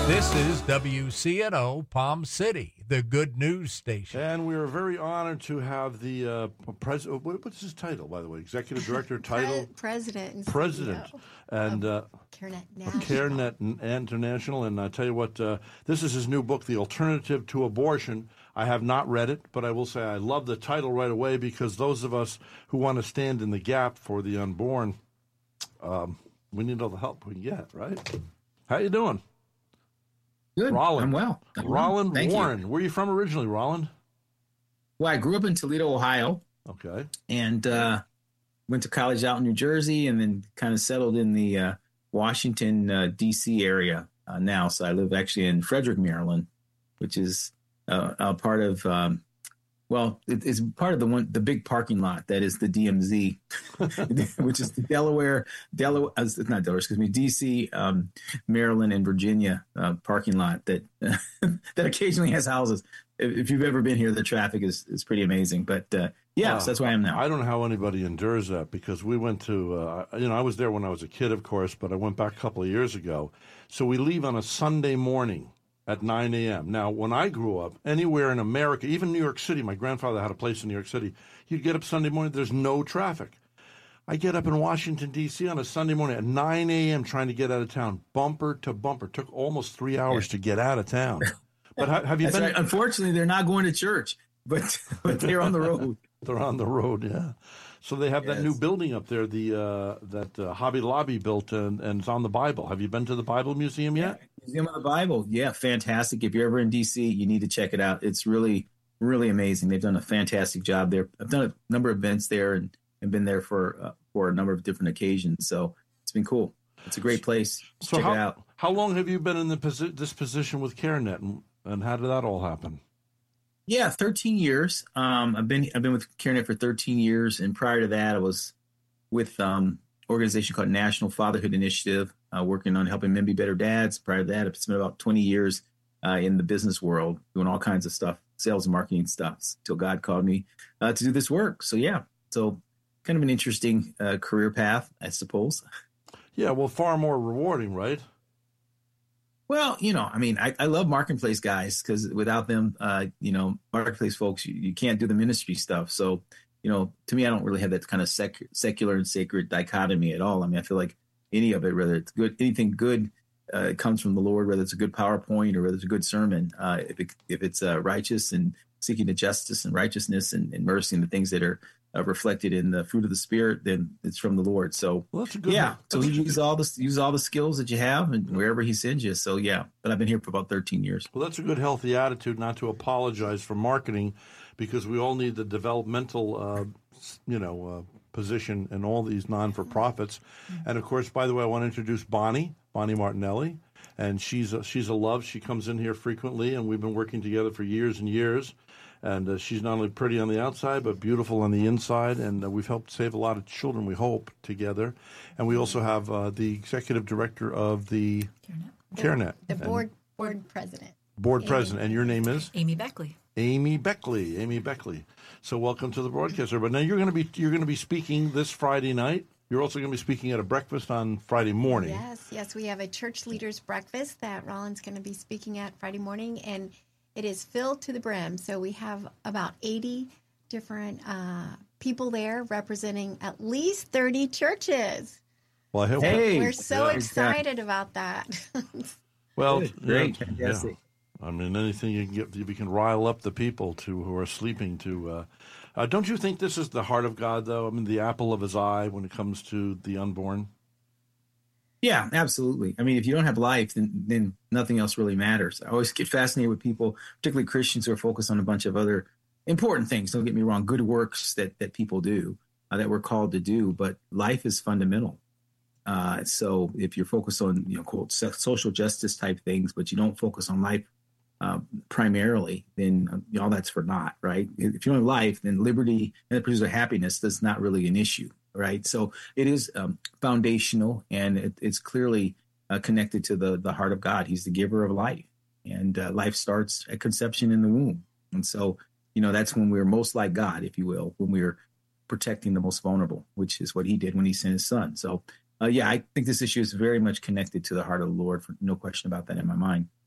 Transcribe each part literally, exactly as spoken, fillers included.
This is W C N O Palm City, the good news station. And we are very honored to have the uh, president. What's his title, by the way? Executive director title? Pre- president. And president. C E O and uh, CareNet National. CareNet International. And I tell you what, uh, this is his new book, The Alternative to Abortion. I have not read it, but I will say I love the title right away because those of us who want to stand in the gap for the unborn, um, we need all the help we can get, right? How you doing? Good. Roland. I'm well. I'm Roland well. Warren. You. Where are you from originally, Roland? Well, I grew up in Toledo, Ohio. Okay. And uh, went to college out in New Jersey and then kind of settled in the uh, Washington, uh, D C area uh, now. So I live actually in Frederick, Maryland, which is uh, a part of, um, well, it, it's part of the one, the big parking lot that is the D M Z, which is the Delaware, Delaware, uh, not Delaware, excuse me, D C, um, Maryland, and Virginia uh, parking lot that uh, that occasionally has houses. If, if you've ever been here, the traffic is, is pretty amazing. But uh, yeah, uh, so that's where I am now. I don't know how anybody endures that because we went to, uh, you know, I was there when I was a kid, of course, but I went back a couple of years ago. So we leave on a Sunday morning at nine a.m. Now, when I grew up, anywhere in America, even New York City, my grandfather had a place in New York City, you'd get up Sunday morning, there's no traffic. I get up in Washington, D C on a Sunday morning at nine a.m. trying to get out of town, bumper to bumper. Took almost three hours yeah. to get out of town. But ha- have you That's been? Right. Unfortunately, they're not going to church, but, but they're on the road. They're on the road, yeah. So they have yes. that new building up there, the uh, that uh, Hobby Lobby built, and, and it's on the Bible. Have you been to the Bible Museum yet? Yeah, Museum of the Bible, yeah, fantastic. If you're ever in D C, you need to check it out. It's really, really amazing. They've done a fantastic job there. I've done a number of events there and, and been there for uh, for a number of different occasions. So it's been cool. It's a great place. So check how, it out. How long have you been in the posi- this position with CareNet, and, and how did that all happen? Yeah, thirteen years. Um, I've been I've been with CareNet for thirteen years, and prior to that, I was with um, an organization called National Fatherhood Initiative, uh, working on helping men be better dads. Prior to that, I've spent about twenty years uh, in the business world, doing all kinds of stuff, sales and marketing stuff, till God called me uh, to do this work. So yeah, so kind of an interesting uh, career path, I suppose. Yeah, well, far more rewarding, right? Well, you know, I mean, I, I love marketplace guys because without them, uh, you know, marketplace folks, you, you can't do the ministry stuff. So, you know, to me, I don't really have that kind of sec- secular and sacred dichotomy at all. I mean, I feel like any of it, whether it's good, anything good uh, comes from the Lord, whether it's a good PowerPoint or whether it's a good sermon, uh, if, it, if it's uh, righteous and seeking the justice and righteousness and, and mercy and the things that are uh, reflected in the fruit of the Spirit, then it's from the Lord. So, well, that's a good yeah, one. so he use all the use all the skills that you have and wherever he sends you. So, yeah, but I've been here for about thirteen years. Well, that's a good, healthy attitude not to apologize for marketing because we all need the developmental, uh, you know, uh, position in all these non-for-profits. Mm-hmm. And, of course, by the way, I want to introduce Bonnie, Bonnie Martinelli. And she's a, she's a love. She comes in here frequently, and we've been working together for years and years. And uh, she's not only pretty on the outside, but beautiful on the inside. And uh, we've helped save a lot of children, we hope, together. And we also have uh, the executive director of the CareNet. CareNet. The board board president. Board Amy. president. And your name is? Amy Beckley. Amy Beckley. Amy Beckley. So welcome to the broadcaster. But now you're going to be you're going to be speaking this Friday night. You're also going to be speaking at a breakfast on Friday morning. Yes, yes. We have a church leaders breakfast that Roland's going to be speaking at Friday morning, and it is filled to the brim. So we have about eighty different uh, people there representing at least thirty churches. Well, I hope hey, we're so yeah. excited about that. Well, Good. Great. Yeah, Fantastic. yeah. I mean, anything you can get, if you can rile up the people to who are sleeping to. Uh, uh, don't you think this is the heart of God, though? I mean, the apple of his eye when it comes to the unborn? Yeah, absolutely. I mean, if you don't have life, then then nothing else really matters. I always get fascinated with people, particularly Christians who are focused on a bunch of other important things. Don't get me wrong, good works that, that people do, uh, that we're called to do, but life is fundamental. Uh, so if you're focused on, you know, quote, social justice type things, but you don't focus on life uh, primarily, then uh, you know, all that's for naught, right? If you don't have life, then liberty and the pursuit of happiness is not really an issue, right? So it is um, foundational, and it, it's clearly uh, connected to the the heart of God. He's the giver of life, and uh, life starts at conception in the womb. And so, you know, that's when we're most like God, if you will, when we're protecting the most vulnerable, which is what he did when he sent his son. So, uh, yeah, I think this issue is very much connected to the heart of the Lord, for no question about that in my mind.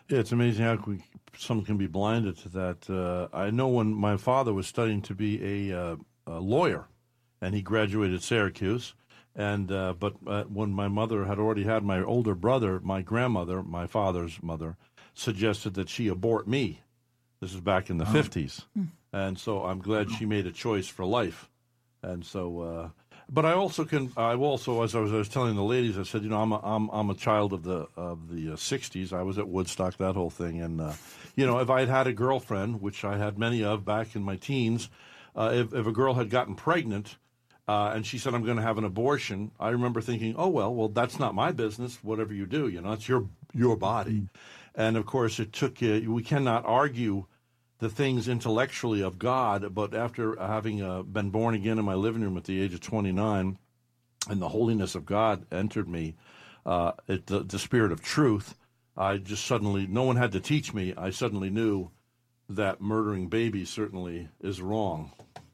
Yeah, it's amazing how we, some can be blinded to that. Uh, I know when my father was studying to be a, uh, a lawyer, and he graduated Syracuse, and uh, but uh, when my mother had already had my older brother, my grandmother, my father's mother, suggested that she abort me. This is back in the oh. fifties, and so I'm glad she made a choice for life. And so, uh, but I also can. I also, as I was, I was telling the ladies, I said, you know, I'm a, I'm I'm a child of the of the uh, sixties. I was at Woodstock, that whole thing, and uh, you know, if I had had a girlfriend, which I had many of back in my teens, uh, if if a girl had gotten pregnant. Uh, and she said, I'm going to have an abortion. I remember thinking, oh, well, well, that's not my business. Whatever you do, you know, it's your your body. Mm. And, of course, it took uh, we cannot argue the things intellectually of God. But after having uh, been born again in my living room at the age of twenty-nine, and the holiness of God entered me, uh, it, the, the spirit of truth, I just suddenly, no one had to teach me. I suddenly knew that murdering babies certainly is wrong.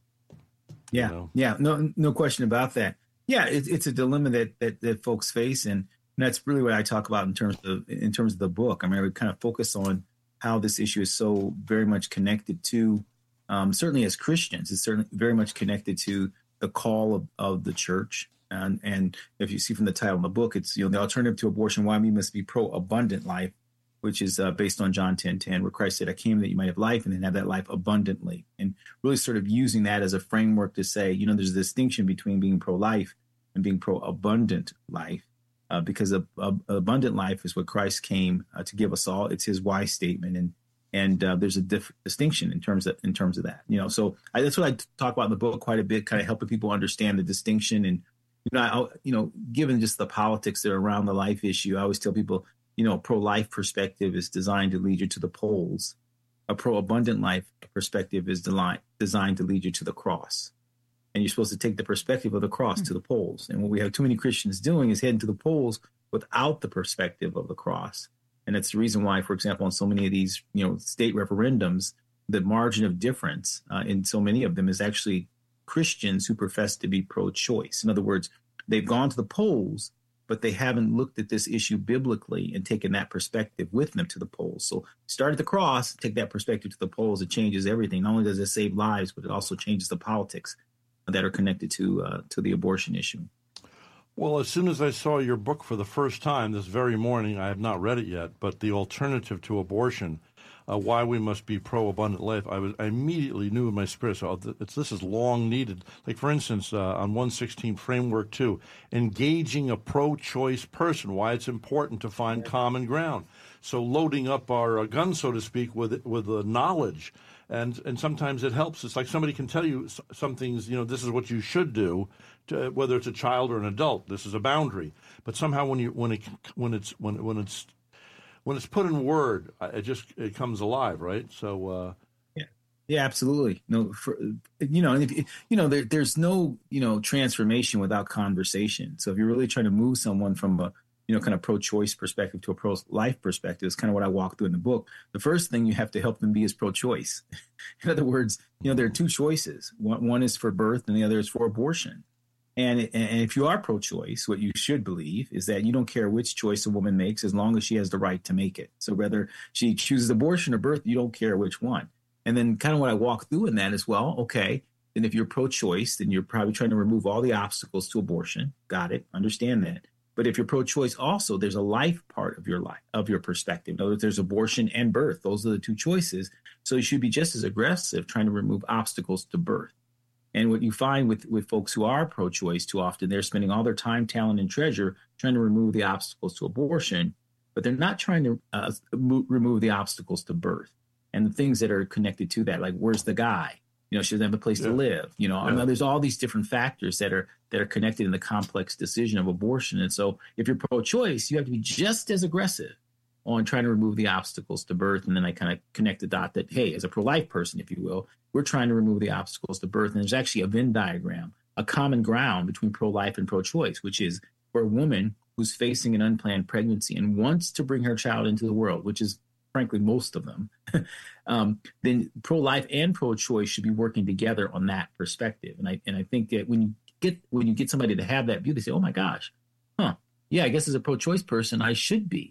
Yeah, you know? yeah, no, no question about that. Yeah, it, it's a dilemma that, that that folks face, and that's really what I talk about in terms of in terms of the book. I mean, I would kind of focus on how this issue is so very much connected to, um, certainly as Christians, it's certainly very much connected to the call of, of the church. And and if you see from the title of the book, it's you know the alternative to abortion: why we must be pro-abundant life, which is uh, based on John ten ten, where Christ said, I came that you might have life and then have that life abundantly. And really sort of using that as a framework to say, you know, there's a distinction between being pro-life and being pro-abundant life, uh, because a, a, abundant life is what Christ came uh, to give us all. It's his why statement. And and uh, there's a diff- distinction in terms of in terms of that. You know, so I, that's what I talk about in the book quite a bit, kind of helping people understand the distinction. And, you know, I, you know, given just the politics that are around the life issue, I always tell people, you know, pro-life perspective is designed to lead you to the polls. A pro-abundant life perspective is de- designed to lead you to the cross. And you're supposed to take the perspective of the cross mm-hmm. to the polls. And what we have too many Christians doing is heading to the polls without the perspective of the cross. And that's the reason why, for example, in so many of these, you know, state referendums, the margin of difference uh, in so many of them is actually Christians who profess to be pro-choice. In other words, they've gone to the polls, but they haven't looked at this issue biblically and taken that perspective with them to the polls. So start at the cross, take that perspective to the polls. It changes everything. Not only does it save lives, but it also changes the politics that are connected to uh, to the abortion issue. Well, as soon as I saw your book for the first time this very morning, I have not read it yet, but The Alternative to Abortion, uh, Why We Must Be Pro-Abundant Life, I, was, I immediately knew in my spirit, so it's, this is long needed. Like, for instance, uh, on one sixteen Framework two, engaging a pro-choice person, why it's important to find common ground. So loading up our uh, gun, so to speak, with with uh, knowledge. And and sometimes it helps. It's like somebody can tell you some things, you know, this is what you should do, to, whether it's a child or an adult. This is a boundary. But somehow when you when it when it's when when it's when it's put in word, it just it comes alive, right? So uh, yeah, yeah, absolutely. No, for, you know, if, you know, there, there's no you know transformation without conversation. So if you're really trying to move someone from a you know, kind of pro-choice perspective to a pro-life perspective is kind of what I walk through in the book. The first thing you have to help them be is pro-choice. In other words, you know, there are two choices. One, one is for birth and the other is for abortion. And, and if you are pro-choice, what you should believe is that you don't care which choice a woman makes as long as she has the right to make it. So whether she chooses abortion or birth, you don't care which one. And then kind of what I walk through in that is, well, okay, then if you're pro-choice, then you're probably trying to remove all the obstacles to abortion. Got it. Understand that. But if you're pro-choice also, there's a life part of your life, of your perspective. In other words, there's abortion and birth. Those are the two choices. So you should be just as aggressive trying to remove obstacles to birth. And what you find with, with folks who are pro-choice too often, they're spending all their time, talent, and treasure trying to remove the obstacles to abortion, but they're not trying to uh, mo- remove the obstacles to birth and the things that are connected to that, like where's the guy? You know, she doesn't have a place yeah. to live. You know, yeah. I mean, there's all these different factors that are that are connected in the complex decision of abortion. And so if you're pro-choice, you have to be just as aggressive on trying to remove the obstacles to birth. And then I kind of connect the dot that, hey, as a pro-life person, if you will, we're trying to remove the obstacles to birth. And there's actually a Venn diagram, a common ground between pro-life and pro-choice, which is for a woman who's facing an unplanned pregnancy and wants to bring her child into the world, which is frankly most of them, um, then pro-life and pro-choice should be working together on that perspective. And I and I think that when you get when you get somebody to have that view, they say, oh my gosh, huh, yeah, I guess as a pro-choice person, I should be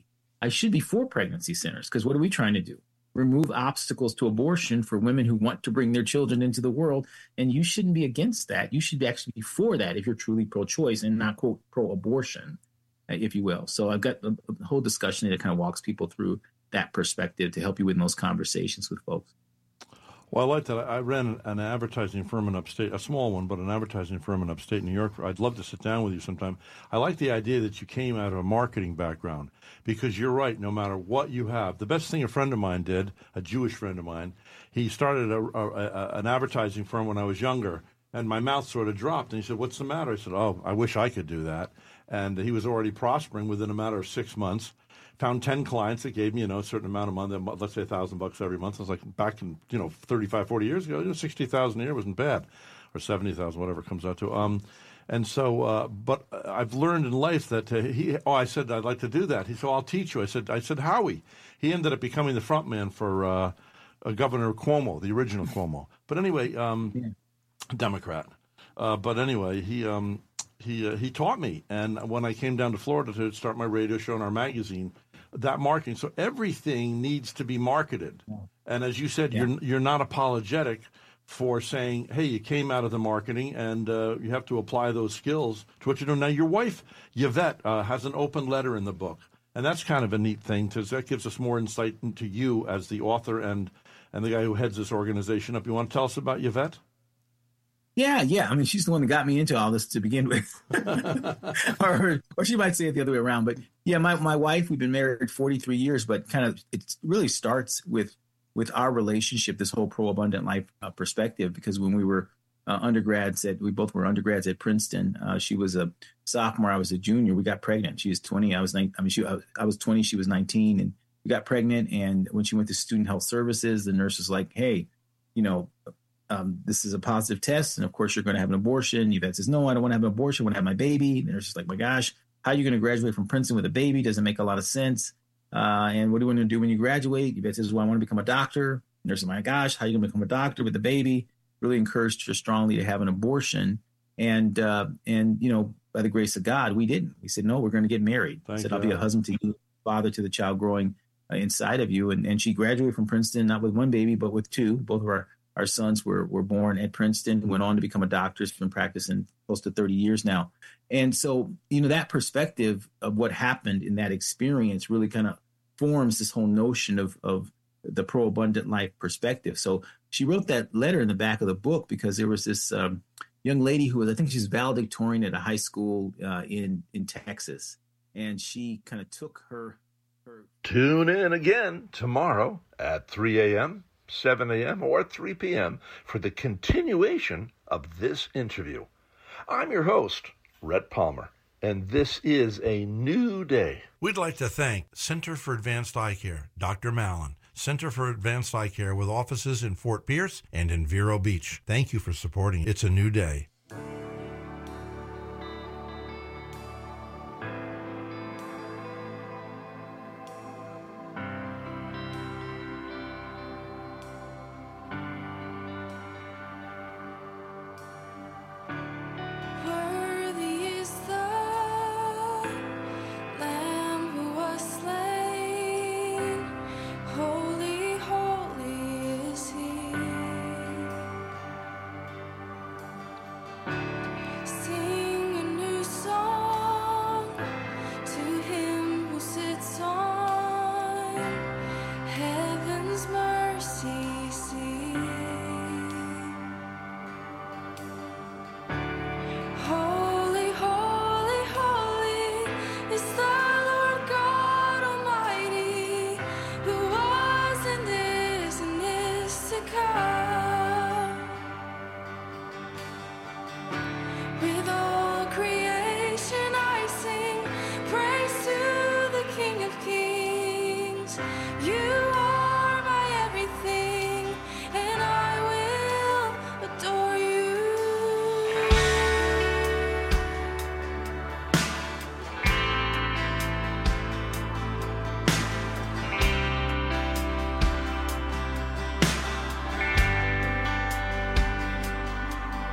I should be for pregnancy centers, because what are we trying to do? Remove obstacles to abortion for women who want to bring their children into the world. And you shouldn't be against that. You should actually be for that if you're truly pro-choice and not, quote, pro-abortion, if you will. So I've got a, a whole discussion that kind of walks people through that perspective to help you in those conversations with folks. Well, I like that. I ran an advertising firm in upstate, a small one, but an advertising firm in upstate New York. I'd love to sit down with you sometime. I like the idea that you came out of a marketing background, because you're right, no matter what you have. The best thing a friend of mine did, a Jewish friend of mine, he started a, a, a, an advertising firm when I was younger, and my mouth sort of dropped. And he said, "What's the matter?" I said, "Oh, I wish I could do that." And he was already prospering within a matter of six months. Found ten clients that gave me, you know, a certain amount of money, let's say a thousand bucks every month. I was like, back in, you know, thirty-five, forty years ago, you know, sixty thousand a year wasn't bad, or seventy thousand, whatever it comes out to. Um, and so, uh, but I've learned in life that uh, he, oh, I said, I'd like to do that. He said, I'll teach you. I said, I said, Howie. He ended up becoming the front man for uh, uh, Governor Cuomo, the original Cuomo. But anyway, um, yeah. Democrat. Uh, but anyway, he, um, he, uh, he taught me. And when I came down to Florida to start my radio show and our magazine, that marketing. So everything needs to be marketed. And as you said, yeah. you're you're not apologetic for saying, hey, you came out of the marketing and uh, you have to apply those skills to what you're doing. Now, your wife, Yvette, uh, has an open letter in the book. And that's kind of a neat thing, because that gives us more insight into you as the author and, and the guy who heads this organization up. You want to tell us about Yvette? Yeah, yeah. I mean, she's the one that got me into all this to begin with. or or she might say it the other way around. But yeah, my, my wife, we've been married forty-three years, but kind of it really starts with with our relationship, this whole pro-abundant life uh, perspective, because when we were uh, undergrads at, we both were undergrads at Princeton. Uh, she was a sophomore, I was a junior. We got pregnant. She was twenty. I was nine. I mean, she, I was twenty. She was nineteen, and we got pregnant. And when she went to Student Health Services, the nurse was like, hey, you know, Um, this is a positive test, and of course you're going to have an abortion. Yvette says, no, I don't want to have an abortion. I want to have my baby. And they're just like, my gosh, how are you going to graduate from Princeton with a baby? Doesn't make a lot of sense. Uh, and what do you want to do when you graduate? Yvette says, well, I want to become a doctor. And they're just like, my gosh, how are you going to become a doctor with a baby? Really encouraged her strongly to have an abortion. And, uh, and you know, by the grace of God, we didn't. We said, no, we're going to get married. I said, God. I'll be a husband to you, father to the child growing uh, inside of you. And, and she graduated from Princeton, not with one baby, but with two. Both of our Our sons were were born at Princeton, went on to become a doctor. He's been practicing close to thirty years now. And so, you know, that perspective of what happened in that experience really kind of forms this whole notion of, of the pro-abundant life perspective. So she wrote that letter in the back of the book because there was this um, young lady who was, I think she's valedictorian at a high school uh, in, in Texas. And she kind of took her, her... Tune in again tomorrow at three a.m., seven a.m. or three p.m. for the continuation of this interview. I'm your host, Rhett Palmer, and this is a new day. We'd like to thank Center for Advanced Eye Care, Doctor Mallon, Center for Advanced Eye Care with offices in Fort Pierce and in Vero Beach. Thank you for supporting It's a New Day.